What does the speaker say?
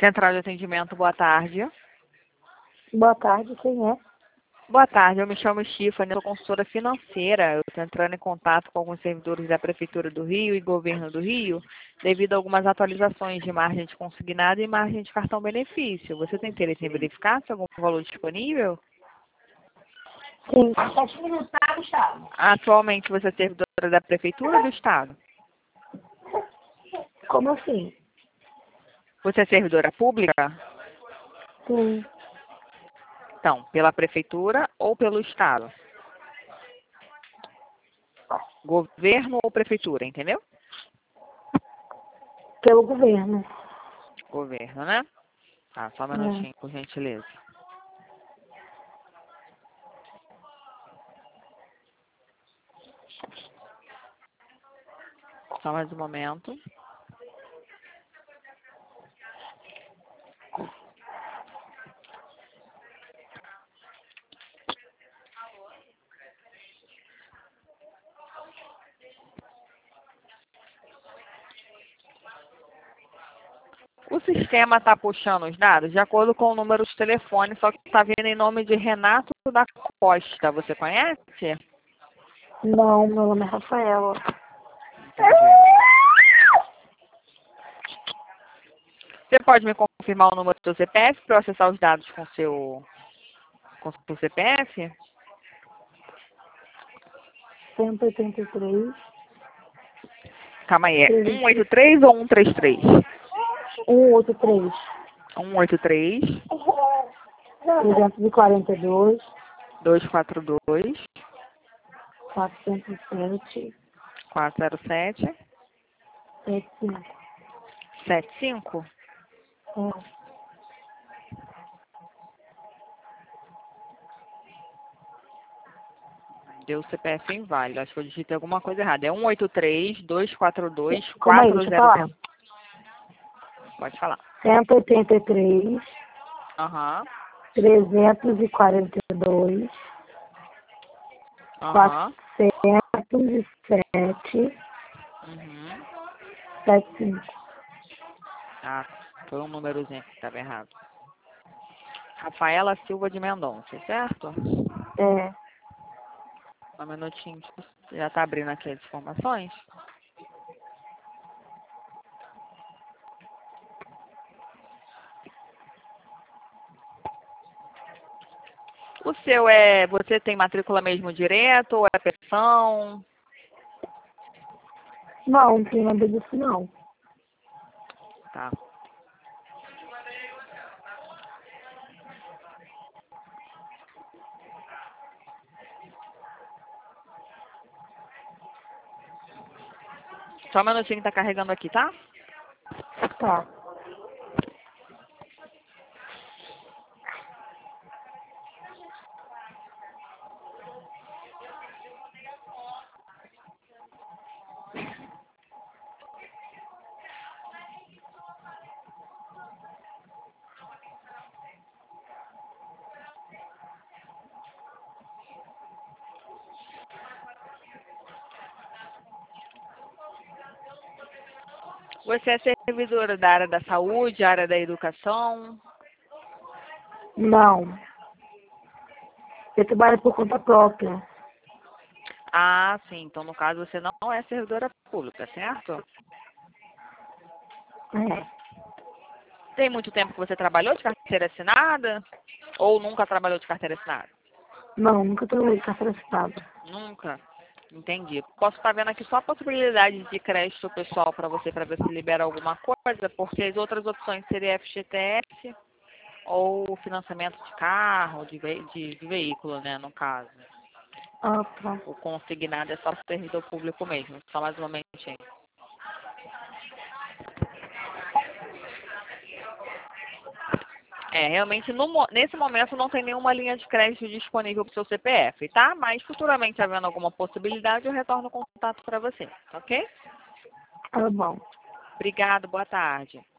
Central de atendimento, boa tarde. Boa tarde, quem é? Boa tarde, eu me chamo Stephanie, sou consultora financeira. Eu estou entrando em contato com alguns servidores da Prefeitura do Rio e Governo do Rio, devido a algumas atualizações de margem de consignado e margem de cartão-benefício. Você tem interesse em verificar se há algum valor disponível? Sim. 7 minutos, tá, Gustavo? Atualmente você é servidora da Prefeitura ou do Estado? Como assim? Você é servidora pública? Sim. Então, pela Prefeitura ou pelo Estado? Governo ou Prefeitura, entendeu? Pelo governo. Governo, né? Tá, só um minutinho, por gentileza. Só mais um momento. O sistema está puxando os dados de acordo com o número de telefone, só que está vindo em nome de Renato da Costa. Você conhece? Não, meu nome é Rafaela. Você pode me confirmar o número do seu CPF para eu acessar os dados com o seu CPF? 183. Calma aí, é 183 ou 133? 183. 183 342. 242 407. 407 75. 75? Deu CPF inválido. Acho que eu digitei alguma coisa errada. É 183 242 Calma aí, deixa eu 407. falar. Pode falar. 183. Aham. 342. Aham. 407. Uhum. 75. Ah, foi um númerozinho que estava errado. Rafaela Silva de Mendonça, certo? É. Um minutinho. Já está abrindo aqui as informações? O seu é... Você tem matrícula mesmo direto ou é pensão? Não, não tem nada disso não. Tá. Só um minutinho que tá carregando aqui, tá? Tá. Você é servidora da área da saúde, área da educação? Não. Eu trabalho por conta própria. Ah, sim. Então, no caso, você não é servidora pública, certo? É. Tem muito tempo que você trabalhou de carteira assinada? Ou nunca trabalhou de carteira assinada? Não, nunca trabalhei de carteira assinada. Nunca? Entendi. Posso estar vendo aqui só a possibilidade de crédito pessoal para você, para ver se libera alguma coisa, porque as outras opções seriam FGTS ou financiamento de carro, de veículo, né, no caso. Ah, tá. O consignado é só para o servidor público mesmo. Só mais um momentinho. É, realmente, nesse momento não tem nenhuma linha de crédito disponível para o seu CPF, tá? Mas futuramente, havendo alguma possibilidade, eu retorno o contato para você, tá ok? Tá bom. Obrigado, boa tarde.